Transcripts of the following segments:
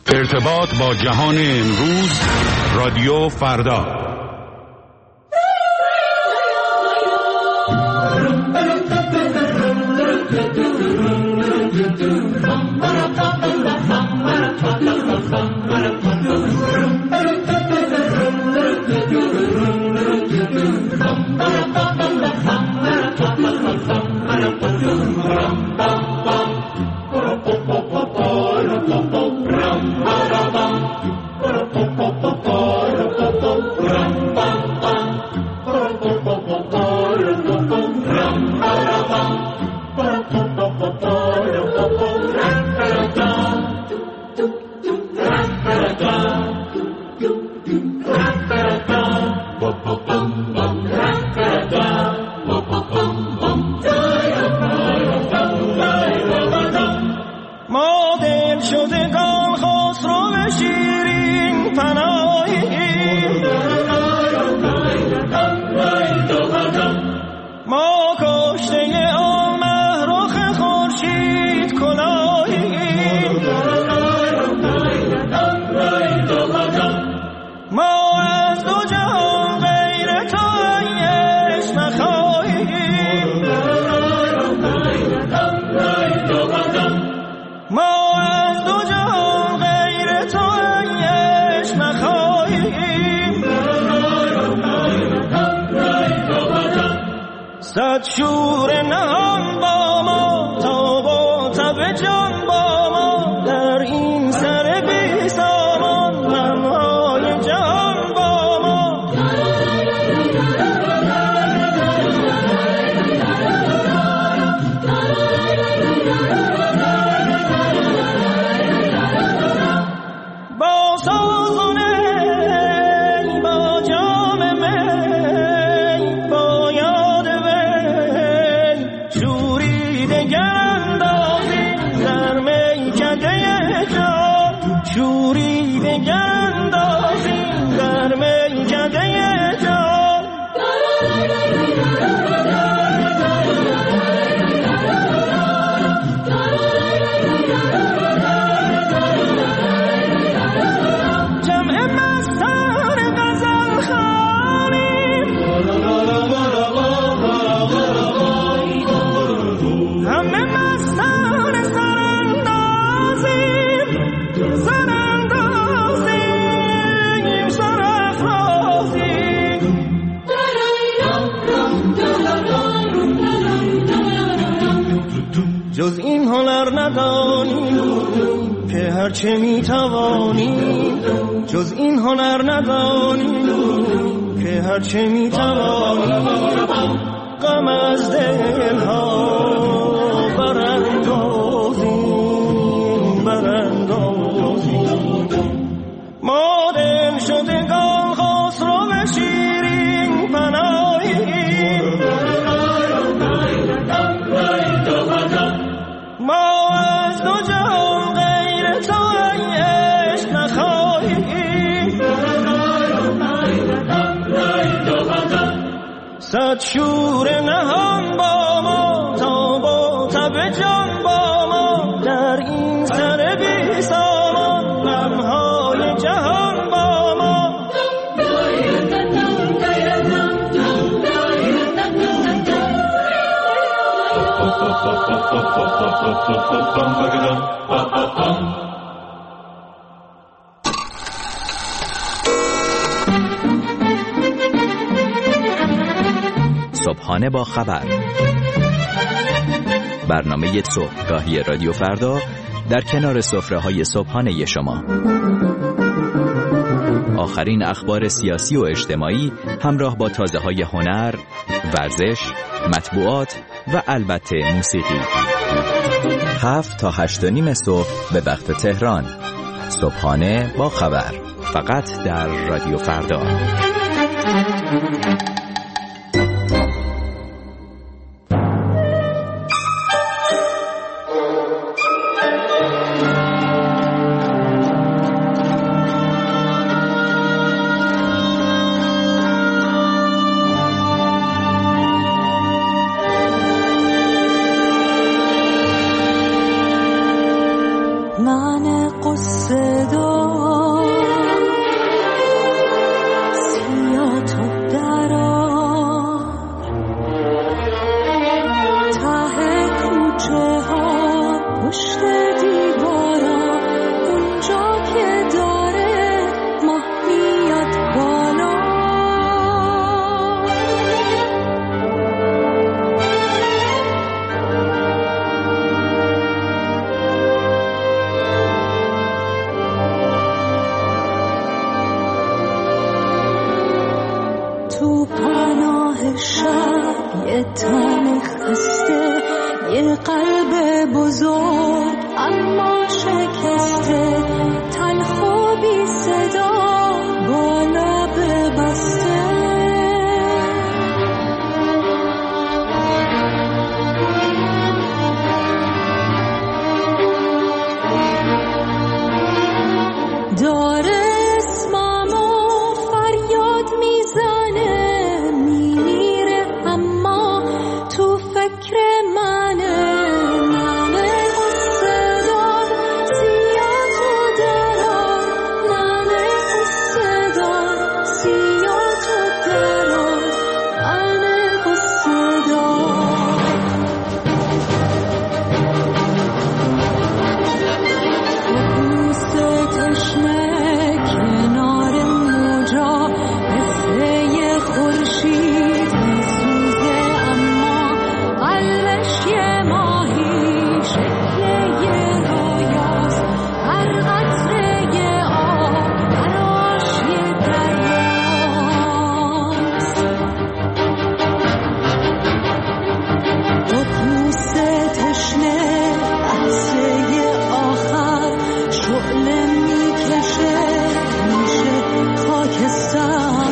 ارتباط با جهان امروز، رادیو فردا. صد شور نهان با ما تا با تب جان با ما در این سر بی سامان غمهای جهان با ما با سازونه با جام می با یاد شوریده گندازیم در میکده جان جمع مستان غزل خوانیم همه مستان سراندازیم جز این هنر ندانیم که هرچه میتوانیم جز این هنر ندانیم که هرچه میتوانیم غم از دلها براندازیم ما دل شدگان خسرو شیرین پناهیم ما از دو جهان غیر تو عشق نخواهیم صد شور نهان با ما تا با تب جان با ما در این سر بی سامان غمهای جهان با ما صبحانه با خبر، برنامه صبحگاهی رادیو فردا در کنار سفره‌های صبحانه شما. آخرین اخبار سیاسی و اجتماعی همراه با تازه‌های هنر، ورزش، مطبوعات و البته موسیقی. 7 تا 8:30 صبح به وقت تهران. صبحانه با خبر، فقط در رادیو فردا. My ننه قصه دار سیا تو درار ته کوچه ها پشت دیوارا اونجا که داره ماه میاد بالا تو پناه شب یه تن خسته یه قلب بزرگ اما شکسته تلخ و بی صدا با لب بسته داره اسممو فریاد میزنه میمیره اما تو فکر منه ننه قصه دار سیا تو درار ننه قصه دار سیا تو درار ننه قصه دار کوسه تشنه کنار موجا مثل یه خورشید میسوزه اما قلبش یه ماهی شکل یه رویاست هر قطره یه آب براش یه دریاست با کوسه تشنه لحظه آخر شعله میکشه میشه خاکستر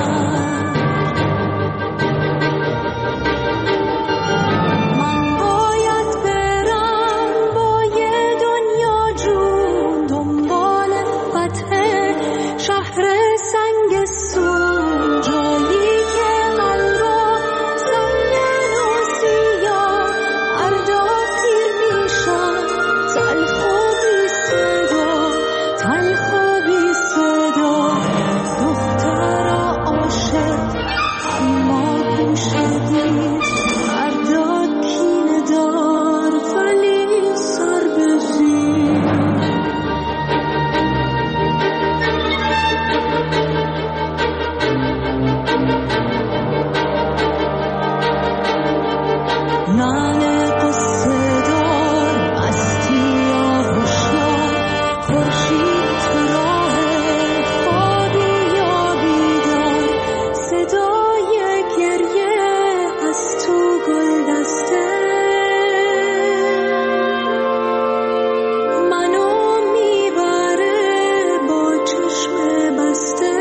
من باید برم با یه دنیا جون دنبال فتح شهر سنگستون جایی که قلبا سنگن و سیاه اردا پیر میشن تلخ و بی صدا تلخ و بی صدا دختر عاشق اما گوشدی اردا کینه دار ولی سر بزیر ننه قصه دار مستی یا هشیار خورشید تو راه خوابی یا بیدار صدای گریه از تو گلدسته منو میبره با چشم بسته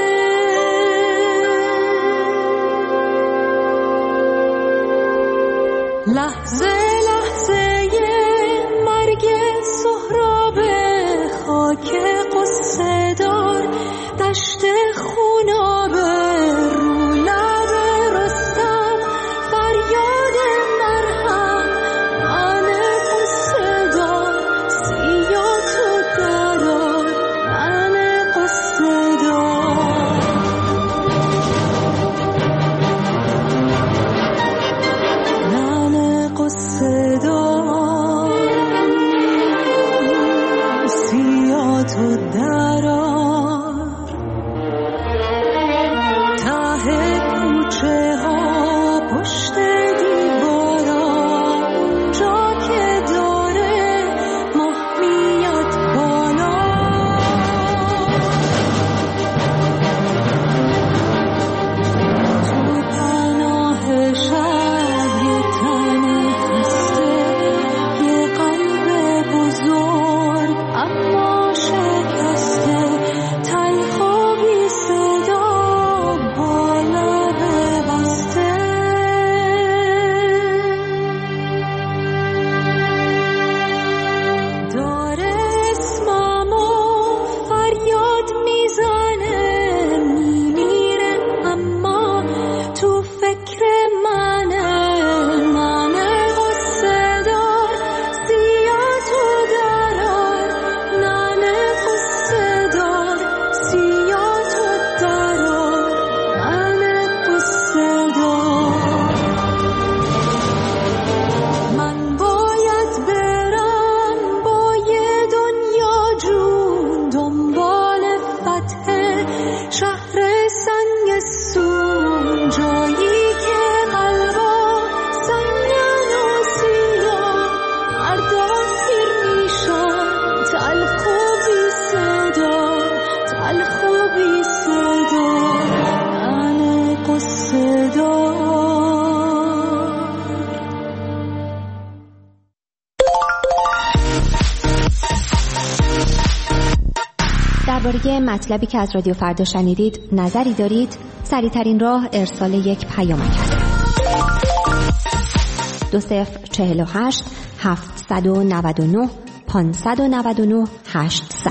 لحظه لحظه مرگ سهراب خاک قصه دار دشت خوناب رو لب رستم فریاد مرهم ننه قصه دار سیا تو درار ننه قصه دار ننه قصه دار سیا تو درار ته کوچه ها پشت دیوارا اونجا که داره ماه میاد بالا تو پناه شب یه تن خسته یه قلب بزرگ اما شکسته درباره مطلبی که از رادیو فردا شنیدید نظری دارید؟ سریع‌ترین راه ارسال یک پیامک است. 2048 799 599 800.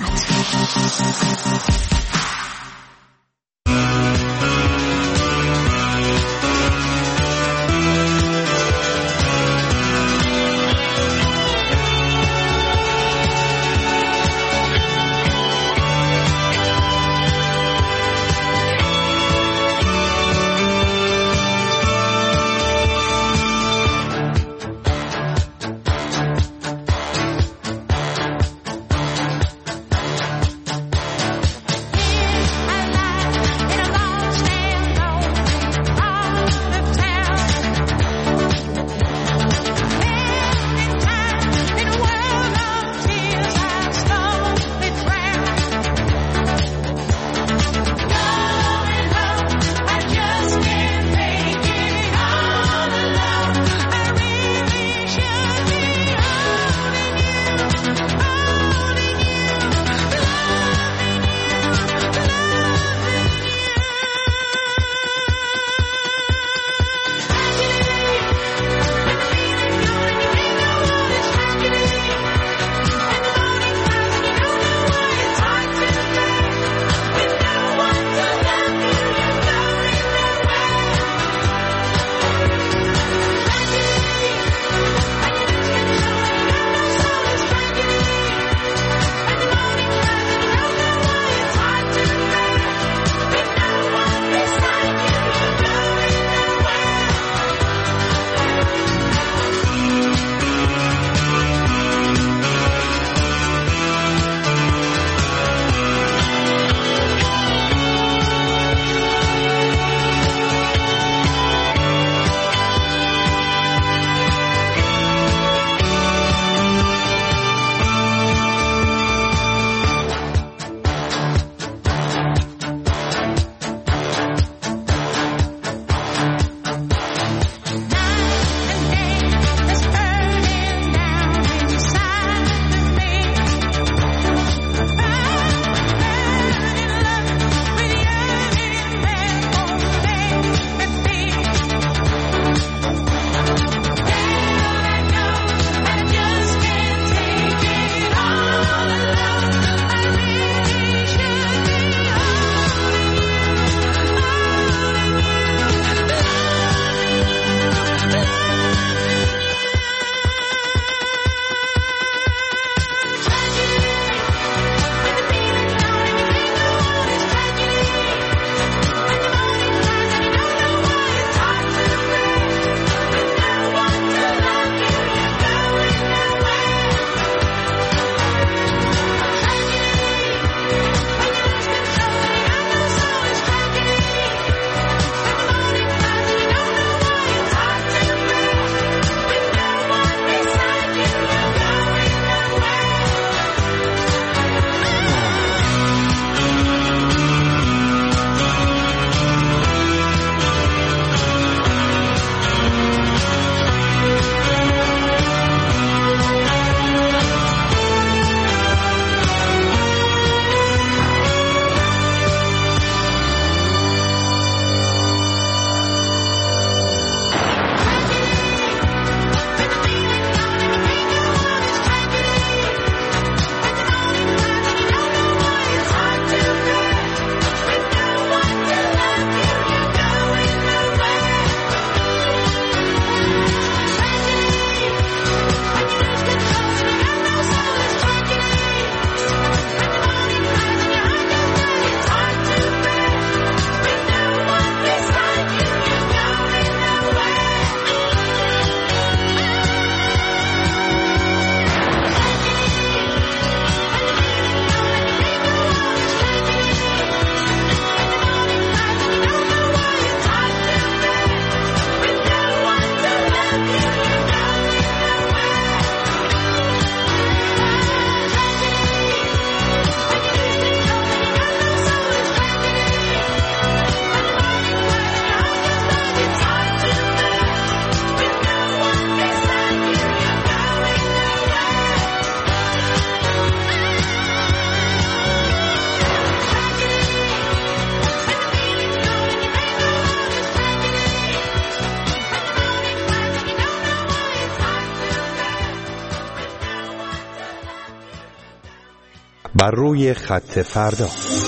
بر روی خط فردا.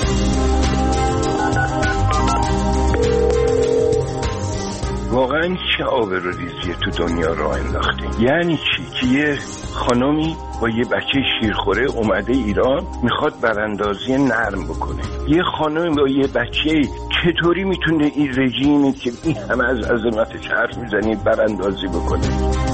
واقعا چه آبروریزیه تو دنیا راه انداخته؟ یعنی چی؟ که یه خانمی با یه بچه شیرخوره اومده ایران میخواد براندازی نرم بکنه. یه خانم با یه بچه چطوری میتونه این رژیمی که این همه از عظمتش حرف میزنید براندازی بکنه؟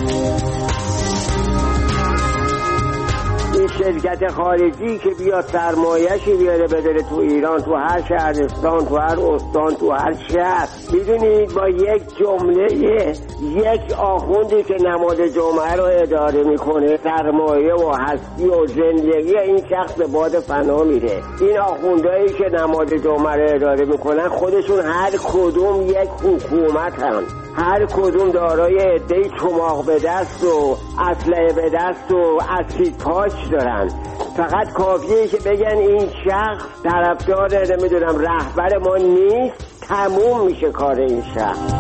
این شرکت خارجی که بیاد سرمایه‌شی بیاره بداره تو ایران، تو هر شهرستان، تو هر استان، تو هر شهر، میدونید با یک جمله یک آخوندی که نماد جامعه رو اداره میکنه، سرمایه و هستی و زندگی این شخص به باد فنا میره. این آخوندهایی که نماد جامعه رو اداره میکنن خودشون هر کدوم یک حکومت هم، هر کدوم دارای عده‌ای چماق به دست و اسلحه به دست و اسید پاچ دارن. فقط کافیه که بگن این شخص طرفدار نمیدونم رهبر ما نیست، تموم میشه کار این شخص.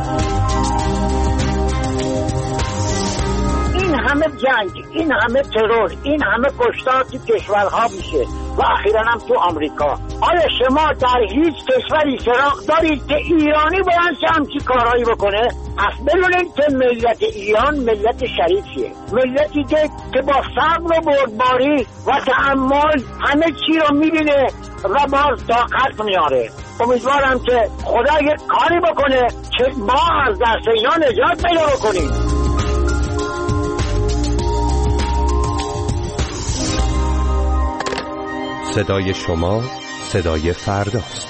این همه جنگ، این همه ترور، این همه کشتار تو کشورها میشه و اخیراً هم تو آمریکا. آیا شما در هیچ کشوری سراغ دارید که ایرانی باید همچی کارهایی بکنه؟ پس بدونید که ملت ایران ملت شریفیه، ملتی که با صبر و بردباری و تحمل همه چی رو میبینه و باز طاقت میاره. امیدوارم که خدا یک کاری بکنه که ما از دست اینا نجات پیدا بکنیم. صدای شما صدای فرداست.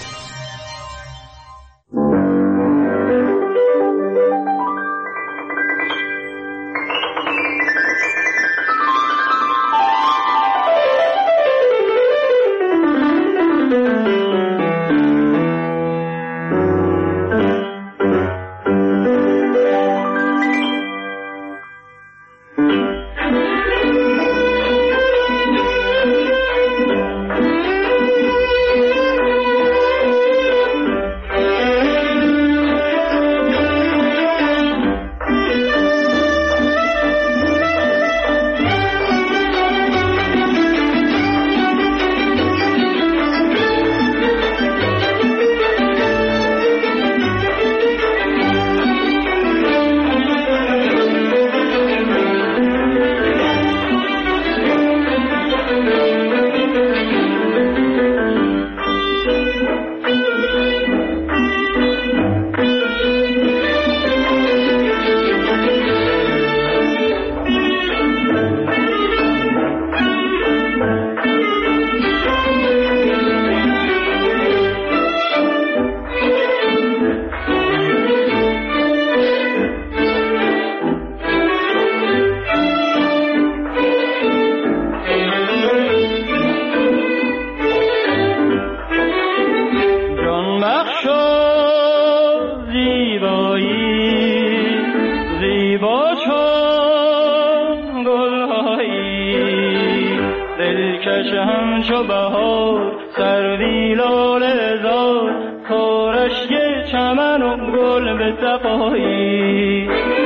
همچو بهار سروی لاله زار، کارشک چمن و گل به صفایی.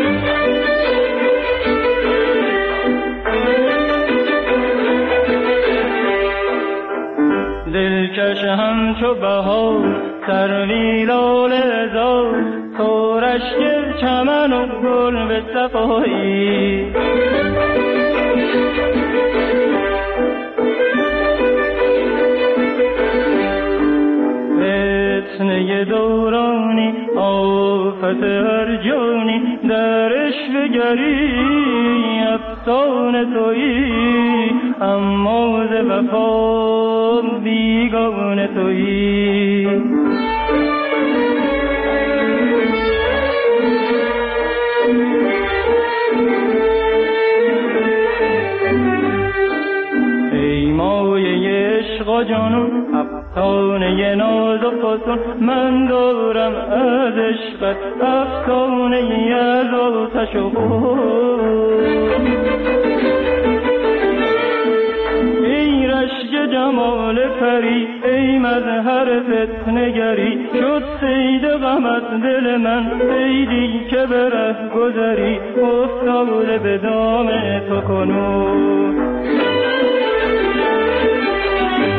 دلکش همچو بهار سروی لاله زار، کارشک چمن و گل به صفایی. فتنه دورانی آفت هر جانی، در عشق گری افسانه تویی، اما ز وفا بیگانه تویی. ای مایه عشق و جنون افسانه ناز و فسون، من دارم از عشقت افسانه ای از آتش و خون. ای رشک جمال پری، ای مظهر فتنه‌گری، شد صید غمت دل من، صیدی که به ره گذری، افتاده به دام تو کنون.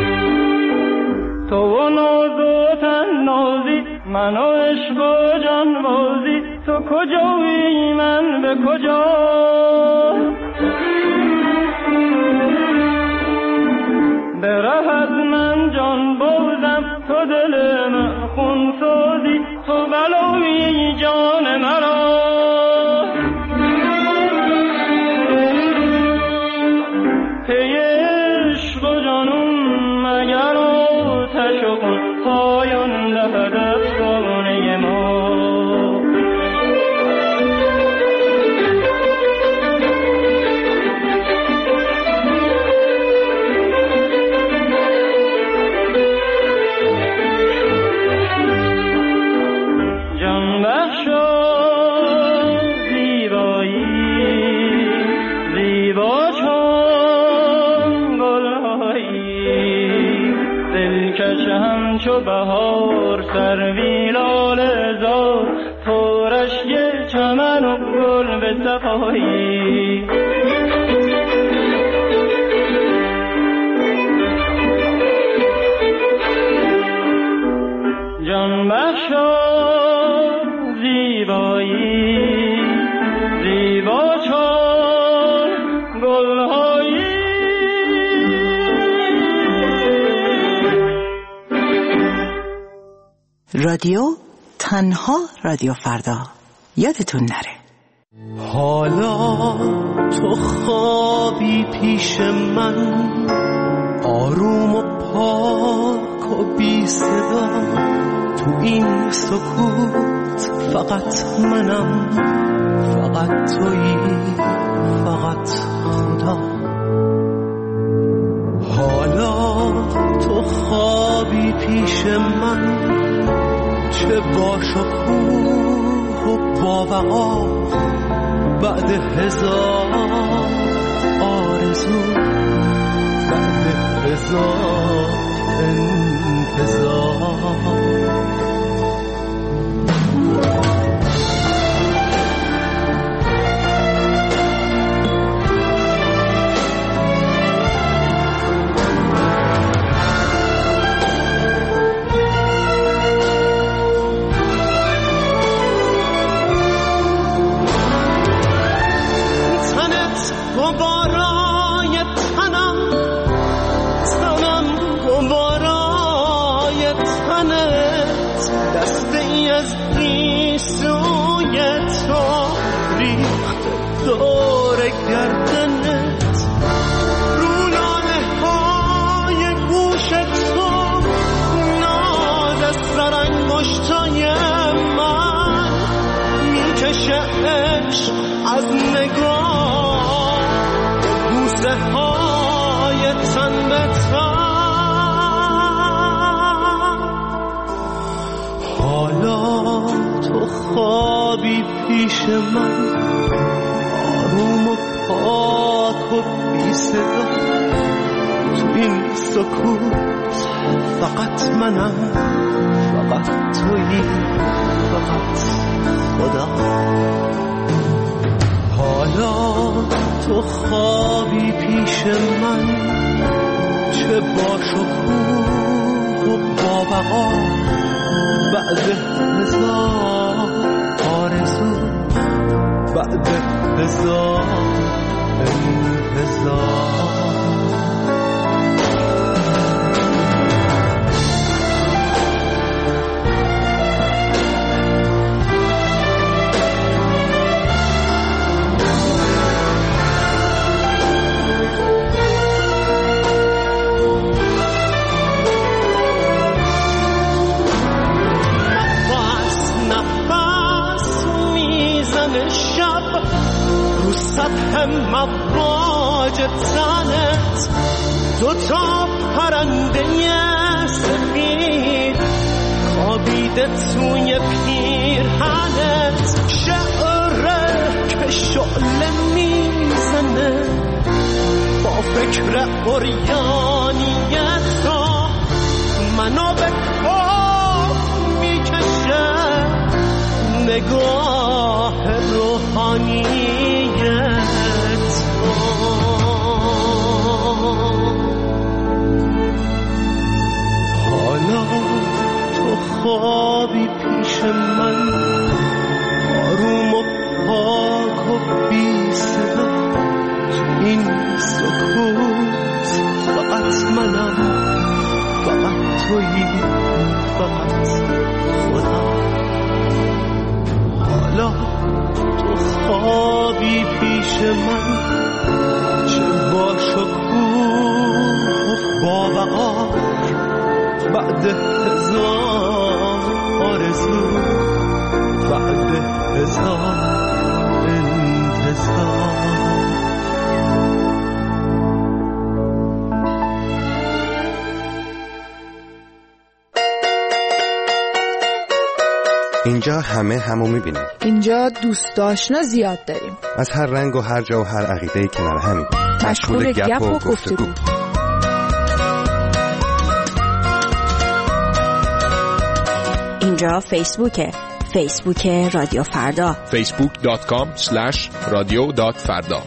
من و عشق و جان بازی، تو کجایی من به کجا؟ به ره از من جان بازم، تو دل من خون سازی، تو بلایی جان مرا. پی عشق و جانم مگر آتش و خون پایان دهد افسانه ما. جان بخشا زیبایی زیبا چون گلهایی، دلکش همچو بهار سروی لاله زار، تو رشک چمن و گل به صفایی. جان بخشا زیبایی زیبا چون گلهایی. رادیو تنها رادیو فردا، یادتون نره. حالا تو خوابی پیش من، آروم و پاک و بی صدا، تو این سکوت فقط منم، فقط تویی، فقط خدا. حالا تو خوابی پیش من، چه با شکوه و با وقار، بعد هزار آرزو، بعد هزار انتظار. دور گردنت، رو لاله های گوش تو، ناز سر انگشتای من، میکشه عشق از نگاه، بوسه های تن به تن. حالا تو خوابی پیش من، آروم و پاک و بی صدا، تو این سکوت فقط منم، فقط تویی، فقط خدا. حالا تو خوابی پیش من، چه با شکوه و با بقا، بعد هزار آرزو، بعد هزار انتظار. سطح مواج تنت، دوتا پرنده سفید خوابیده توی پیرهنت، شعره که شعله میزنه با فکر عریانیت، منو به کاف میکشه نگاه روحانیت. حالا تو خواب خوابی پیش من، آروم و پاک و بی صدا. تو این سکوت فقط منم، فقط تویی، فقط خدا. حالا تو خوابی پیش من، چه با شکوه و با وقار، بعد هزار آرزو، بعد هزار انتظار. اینجا همه همو میبینیم. اینجا دوست آشنا زیاد داریم، از هر رنگ و هر جا و هر عقیده‌ای کنار همیم، مشغول گپ و گفتگو. اینجا فیسبوکه، فیسبوک رادیو فردا، facebook.com/radio.farda.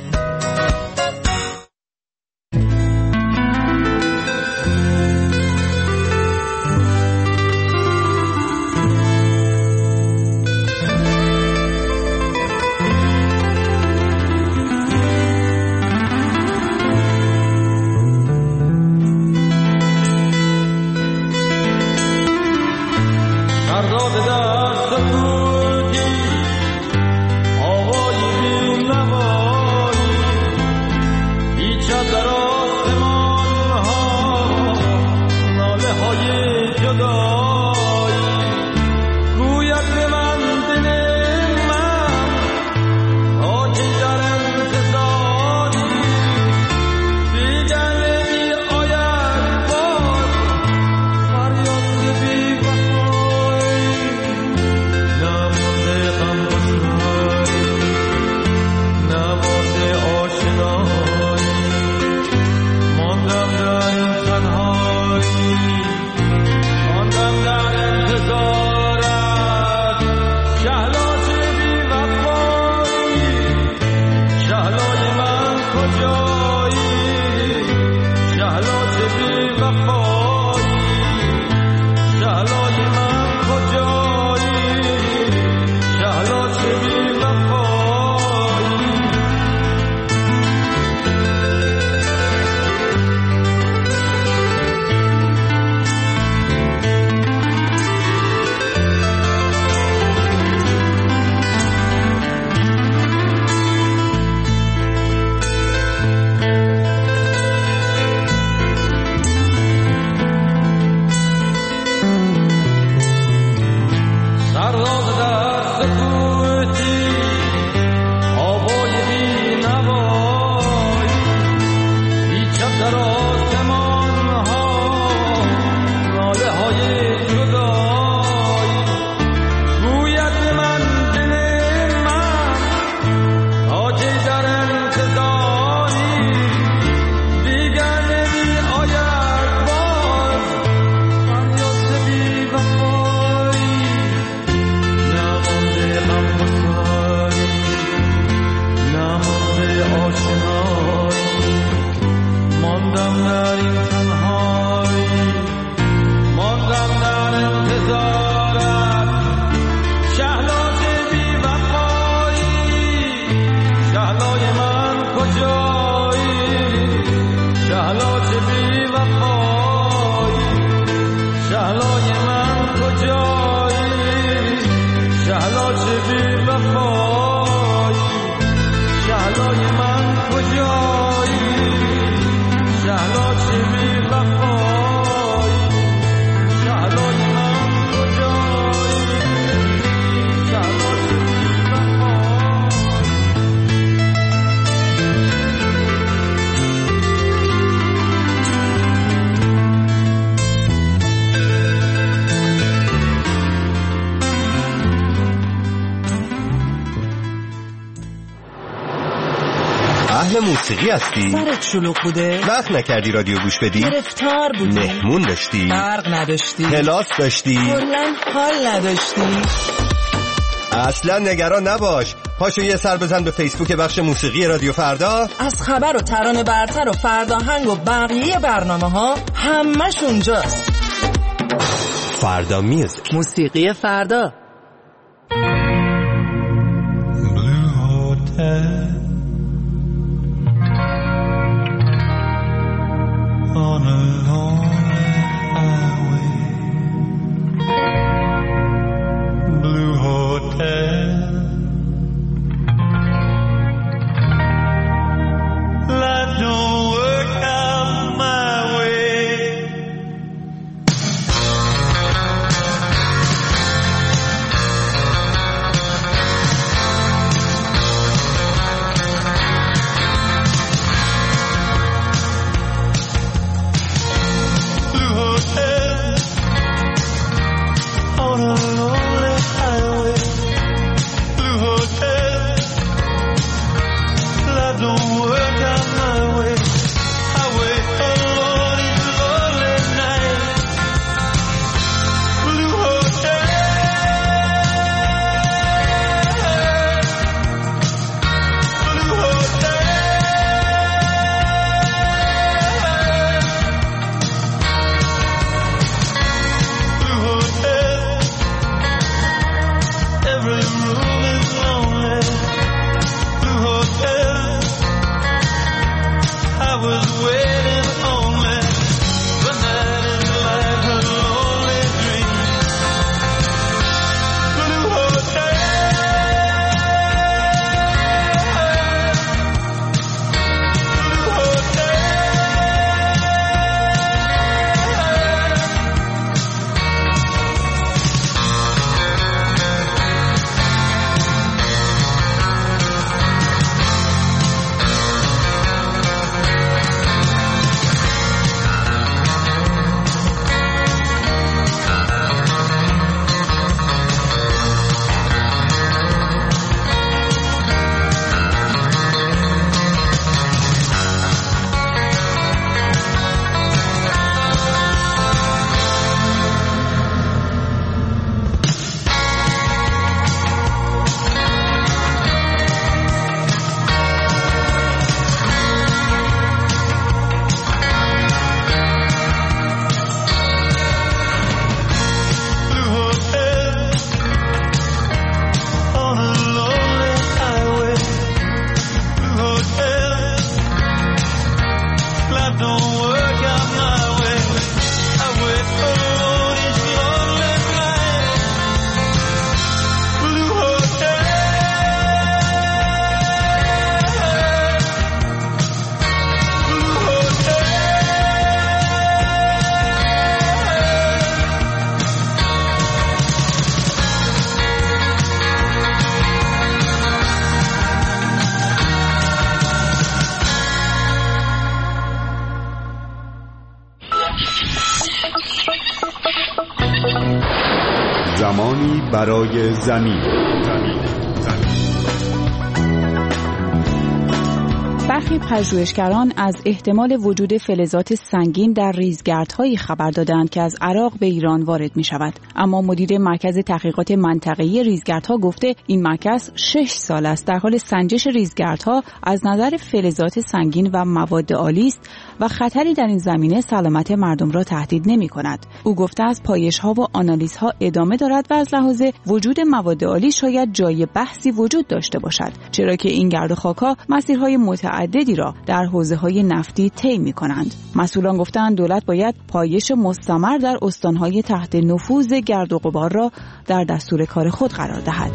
موسیقی هستی؟ سرت شلوغ بوده؟ وقت نکردی رادیو گوش بدی؟ گرفتار بودی؟ مهمون داشتی؟ برق نداشتی؟ کلاس داشتی؟ کلاً حال نداشتی؟ اصلا نگران نباش، پاشو یه سر بزن به فیسبوک بخش موسیقی رادیو فردا. از خبر و ترانه برتر و فرداهنگ و بقیه برنامه ها همش اونجاست. فردا میوزیک، موسیقی فردا. On a lonely highway, blue hotel, life don't work out my way. زمانی برای زمین. برخی پژوهشگران از احتمال وجود فلزات سنگین در ریزگردهایی خبر دادند که از عراق به ایران وارد می شود. اما مدیر مرکز تحقیقات منطقه‌ای ریزگردها گفته این مرکز 6 سال است در حال سنجش ریزگردها از نظر فلزات سنگین و مواد آلی است و خطری در این زمینه سلامت مردم را تهدید نمی کند. او گفته است پایش‌ها و آنالیزها ادامه دارد و از لحاظ وجود مواد آلی شاید جای بحثی وجود داشته باشد، چرا که این گرد و خاک‌ها مسیرهای متعددی را در حوزه‌های نفتی طی می‌کنند. مسئولان گفتند دولت باید پایش مستمر در استان‌های تحت نفوذ گرد و غبار را در دستور کار خود قرار دهد.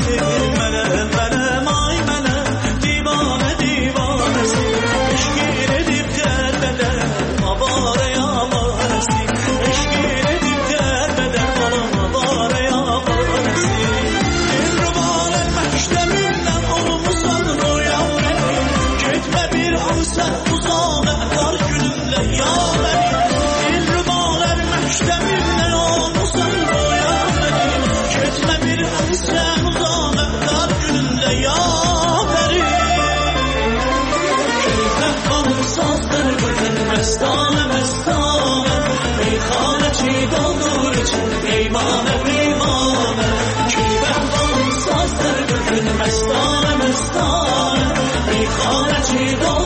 منم مای منم دیوانه دیوانه عشق گیره پیمان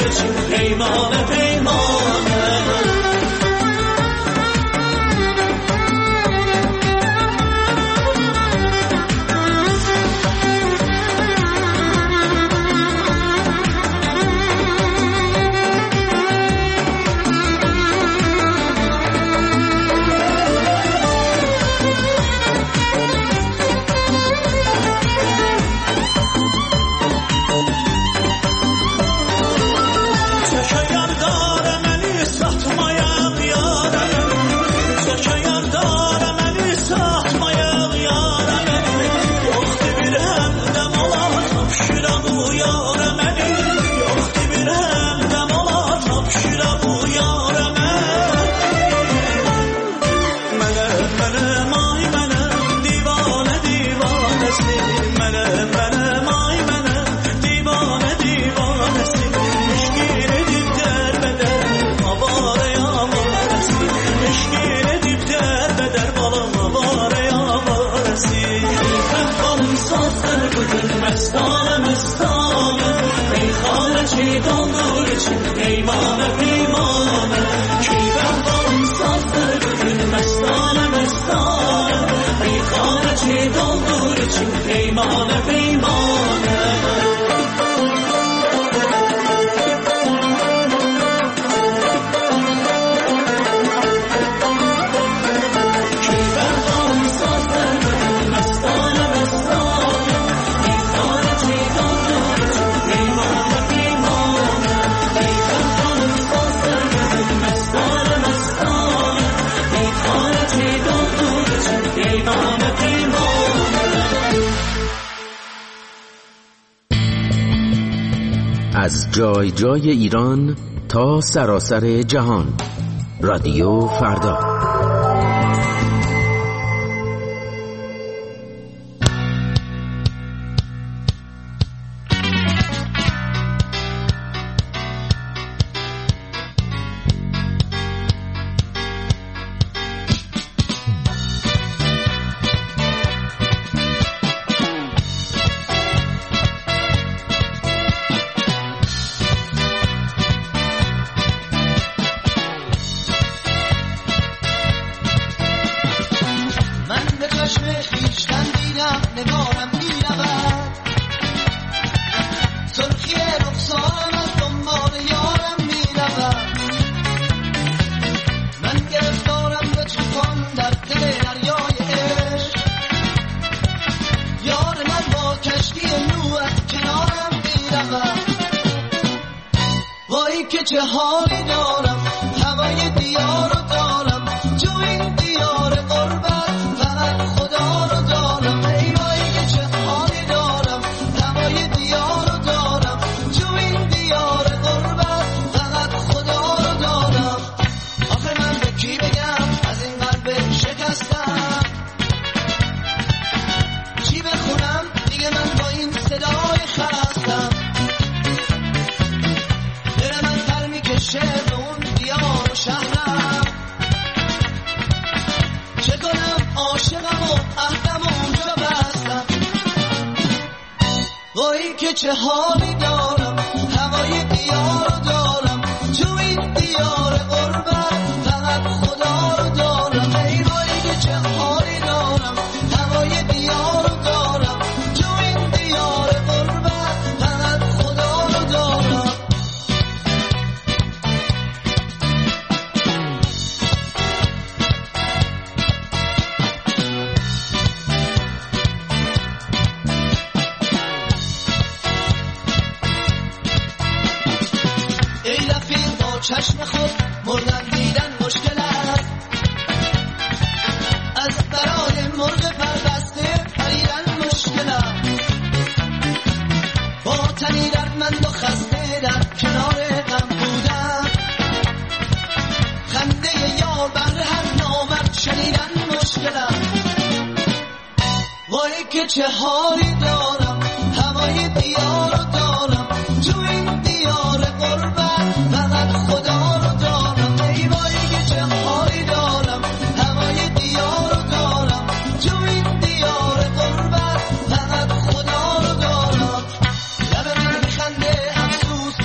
از جای جای ایران تا سراسر جهان. رادیو فردا. چه حالی دارم، هوای دیار رو دارم، جو این دیار قربت فقط خدا رو دارم. ای وای که چه حالی دارم، هوای دیار رو دارم، جو این دیار قربت فقط خدا رو دارم. آخه من به کی بگم از این قلب شکستم، چی بخونم دیگه من با این صدای خستم. شهر اون دیار و شهرم، چه کنم عاشقم و عهدم اونجا بستم. وای که چه حالی دارم، هوای دیار رو دارم، تو این دیار قربت فقط خدا رو دارم. ای وای که چه حالی دارم، هوای دیار رو دارم، تو این دیار قربت فقط خدا رو دارم. چشم خود مردن دیدن مشکل است، از برای مرغ پربسته پریدن مشکل است. با تنی دردمند و خسته در کنار غم بودن، خنده یار بر هر نامرد شنیدن مشکل است. وای که چه حالی دارم، هوای دیار رو دارم، تو این دیار قربت فقط خدا رو دارم. ای وای که چه حالی دارم، هوای دیار رو دارم، تو این دیار قربت فقط خدا رو دارم. لب من میخنده افسوس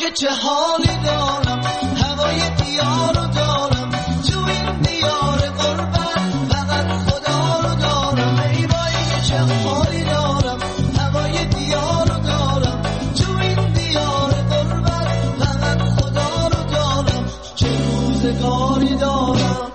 که چه حالی دارم هوای دیار رو دارم تو این دیار قربت فقط خدا رو دارم ای وای که چه حالی دارم هوای دیار رو دارم تو این دیار قربت فقط خدا رو دارم چه روزگاری دارم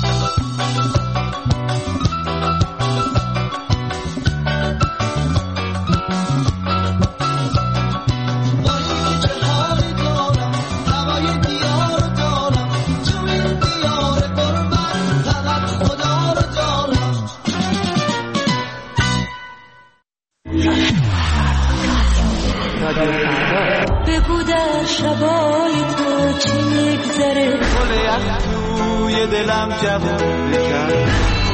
بگو در شبای تو چی میگذره گل یخ توی دلم جوون بکرد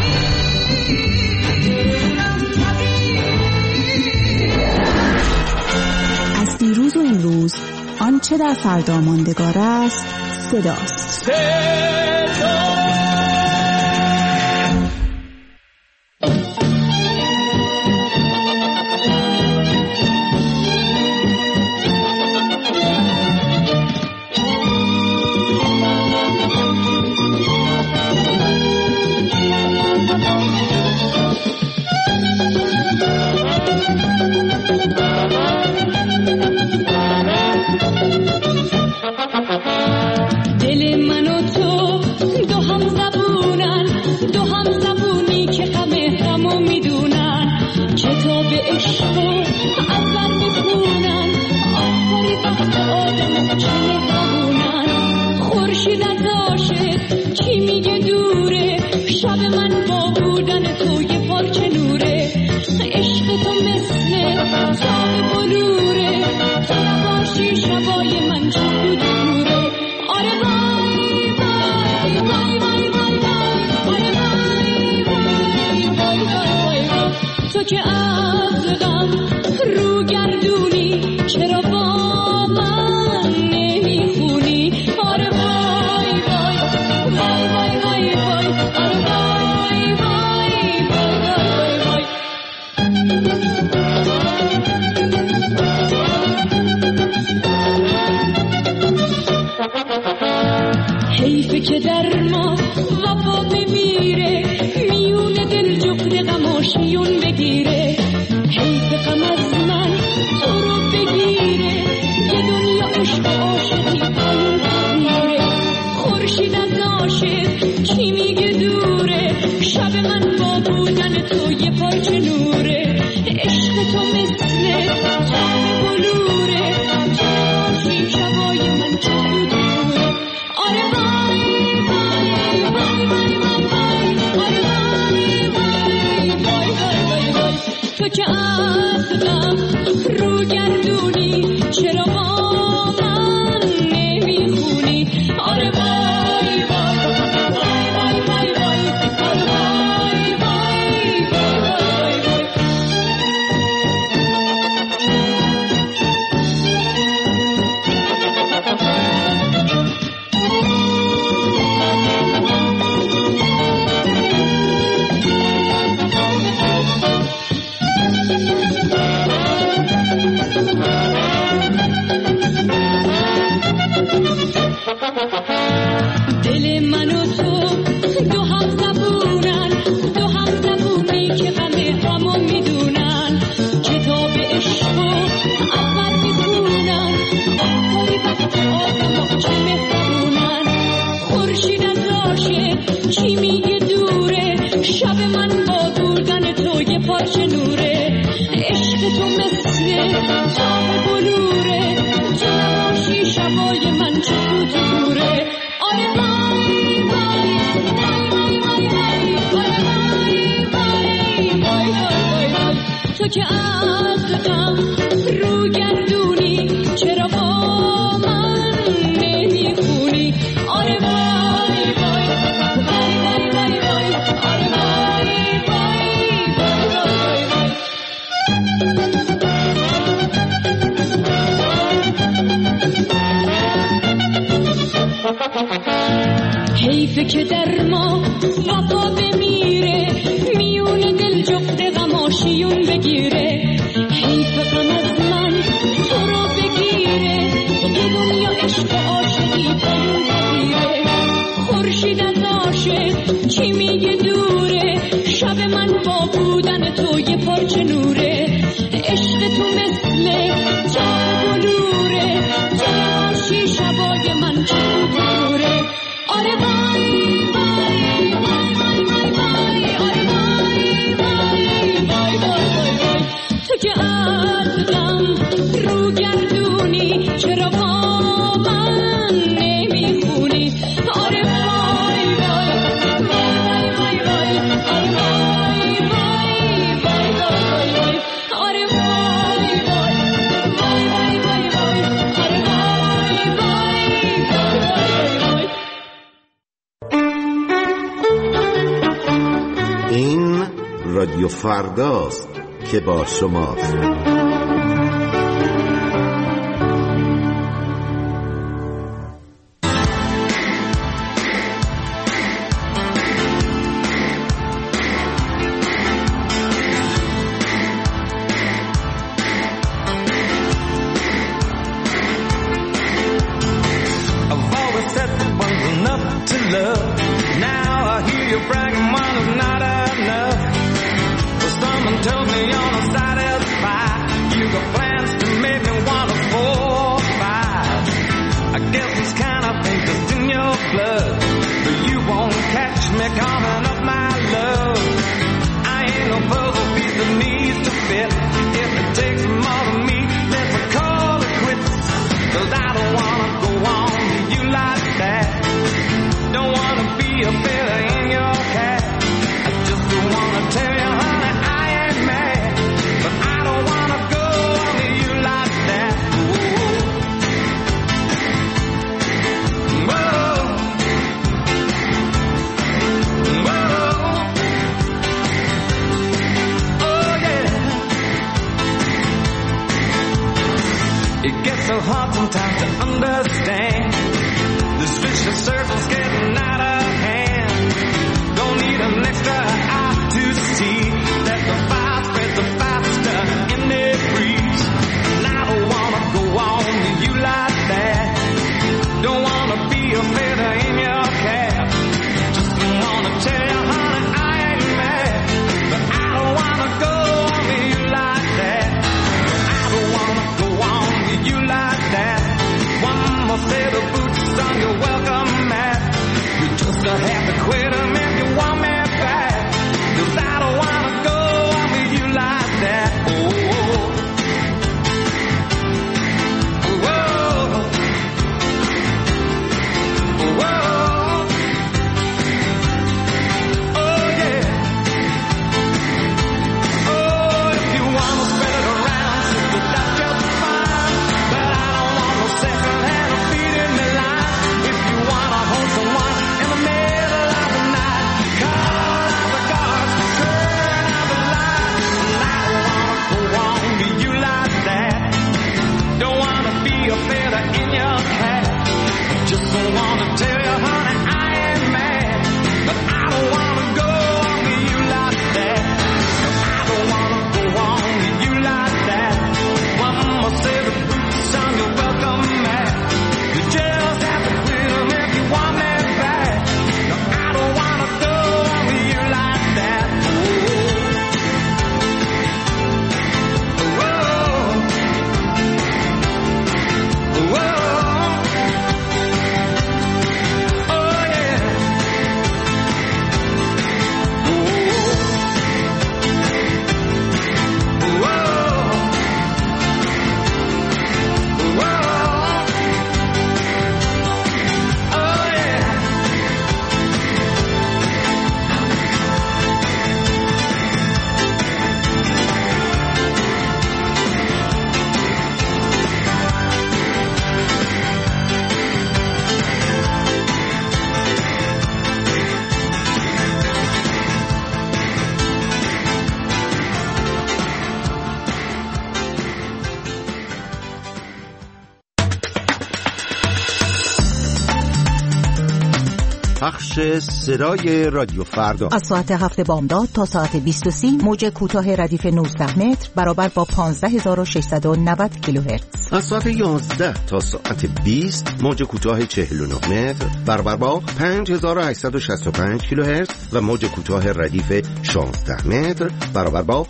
از دیروز و امروز آنچه در فردا ماندگار است صداست. دل من و تو دو هم زبونن دو هم زبونی که غمو میدونن کتاب عشق و اول میخونن آخری وقت آدم چه مهربونن خورشید از عاشق کی میگه دوره شب من با بودن تو یه پارچه نوره عشق تو مثل تاب بلوره تو نباشی شبای من چه دوره آره وای وای وای وای وای وای آره وای وای وای وای وای تو که از غم رو گردونی چرا با من نمیخونی آره وای وای وای وای وای وای آره وای وای وای وای وای حیفه که در ما وفا بمیره میون دل جغد غماشیون بگیره حیف غم از من تو رو بگیره یه دنیا عشق عاشقی قانون بگیره خورشید از عاشق کی میگه دوره شب من با بودن تو یه پارچه نوره عشق تو مثل تاب بلوره تو نباشی شبای من چه دوره آره وای وای وای وای وای وای آره وای وای وای وای وای تو که از غم رو گردونی چرا با من نمیخونی آره وای وای وای وای وای وای آره وای وای وای وای وای دل من و تو دو هم زبونن دو هم زبونی که غمو میدونن کتاب عشق و اول میخونن آخری وقت آدم چه مهربونن خورشید از عاشق کی میگه دوره شب من با بودن تو یه پارچه نوره عشق تو مثل تاب بلوره تو نباشی شبای من چه دوره آره وای وای وای وای وای وای وای وای وای وای تو که از غم رو گردونی چرا با من نمیخونی آره وای وای وای وای وای وای آره وای وای وای وای حیفه که در ما وفا بمیره میون دل جغد غماشیون بگیره حیف غم از من تو رو بگیره یه دنیا که از غم رو گردونی چرا با من نمیخونی آره وای وای وای وای وای آره وای وای وای وای آره وای وای وای وای وای آره وای وای وای. این رادیو فرداست که با شماست. پخش سرای رادیو فردا از ساعت 7 بامداد تا ساعت 20:30 موج کوتاه ردیف 19 متر برابر با 15690 کیلوهرتز. از ساعت 11 تا ساعت 20 موج کوتاه 49 متر برابر با 5865 کیلوهرتز و موج کوتاه ردیف 16 متر برابر با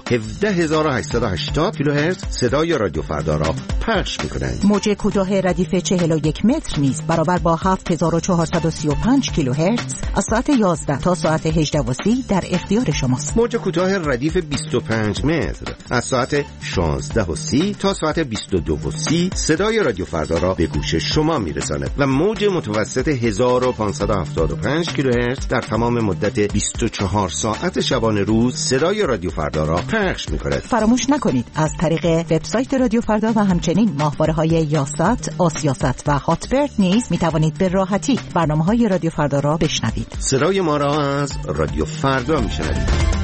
17880 کیلوهرتز صدای رادیو فردا را پخش می‌کنند. موج کوتاه ردیف 41 متر نیز برابر با 7435 کیلوهرتز کیلوهرتز از ساعت 11 تا ساعت 18:30 در اختیار شماست. موج کوتاه ردیف 25 متر از ساعت 16:30 تا ساعت 22:30 صدای رادیو فردا را به گوش شما میرساند و موج متوسط 1575 کیلوهرتز در تمام مدت 24 ساعت شبانه روز صدای رادیو فردا را پخش می‌کند. فراموش نکنید از طریق وبسایت رادیو فردا و همچنین ماهواره‌های یاست، آسیاست و هاتبرد نیز می‌توانید به راحتی برنامه‌های رادیو فردا را بشنوید. صدای ما را از رادیو فردا می‌شنوید.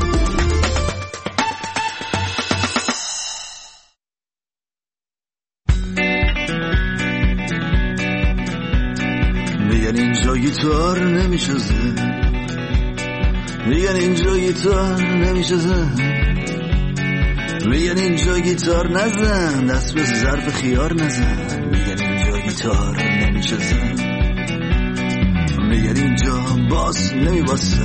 میگن اینجا گیتار نمیشه زد، میگن اینجا گیتار نمیشه زد، میگن اینجا گیتار نزن، دست به ظرف خیار نزن. میگن اینجا گیتار نمیشه زد، میگن اینجا باس نمیباسه،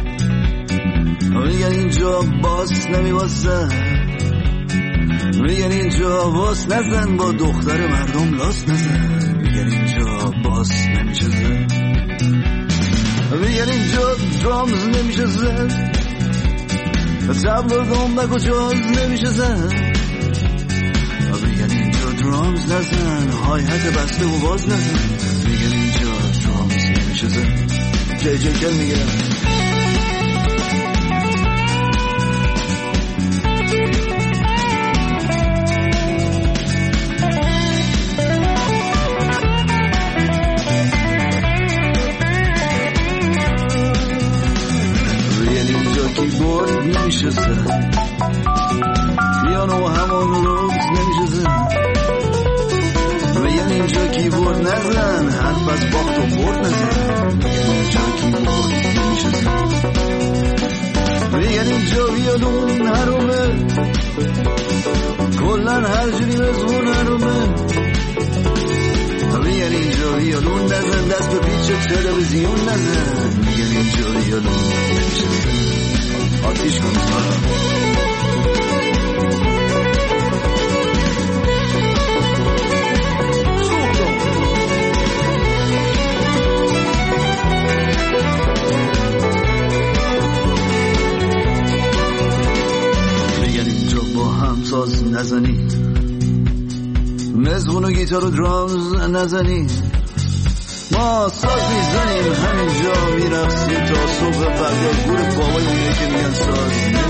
میگن اینجا باس نمیباسه، میگن اینجا باس نزن، با دختر مردم لاس نزن. میگن اینجا باس نمیشه زد، میگن اینجا درامز نمیشه زد، تبل و دنبک و جاز نمیشه زد. میگن اینجا درامز نزن، های حت بسته و باز نزن. میگن اینجا درامز نمیشه زد. جی کل میگن کیبورد نمیشه زد، پیانو همون روز نمیشه زد. میگن اینجا کیبورد نزن، حرف از باخت و برد نزن. میگن اینجا کیبورد نمیشه زد، میگن اینجا ویولون هرومه، کلن هر جوری مزمون هرومه. میگن اینجا ویولون نزن، دست به پیچ تلویزیون نزن. میگن اینجا ویولون نمیشه زد، آتیش کن میگن اینجا با هم ساز نزنی، مزغون و گیتار و درامز نزنی. ما ساز میزنیم همینجا میرقصیم تا صبح فردا. گور بابای اونه که میگن ساز